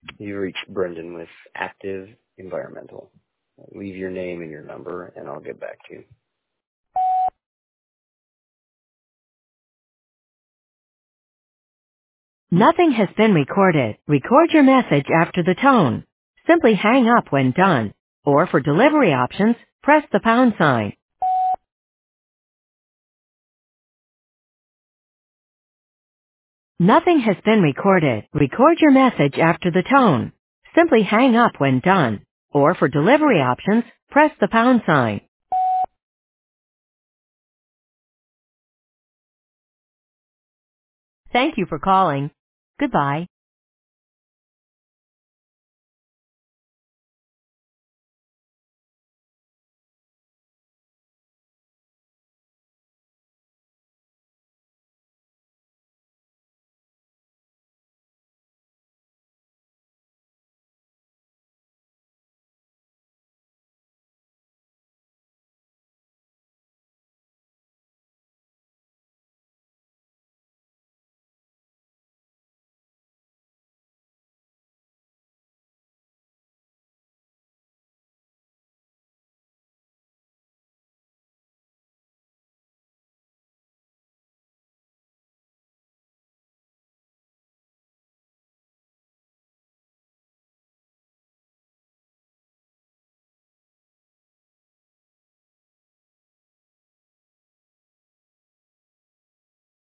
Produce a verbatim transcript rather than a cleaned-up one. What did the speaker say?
You reached Brendan with Active Environmental. Leave your name and your number, and I'll get back to you. Nothing has been recorded. Record your message after the tone. Simply hang up when done. Or for delivery options, press the pound sign. Nothing has been recorded. Record your message after the tone. Simply hang up when done. Or for delivery options, press the pound sign. Thank you for calling. Goodbye.